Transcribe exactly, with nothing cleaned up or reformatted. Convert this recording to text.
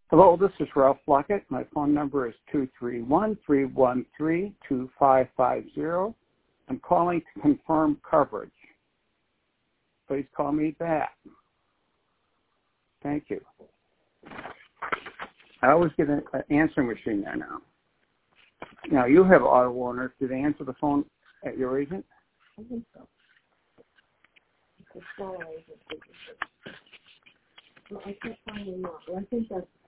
Hello, this is Ralph Lockett. My phone number is two three one, three one three, two five five zero. I'm calling to confirm coverage. Please call me back. Thank you. I always get an answering machine there now. Now, you have auto owners. Do they answer the phone at your agent? I think so. It's a small agent. Well, I can't find them now, but I think that's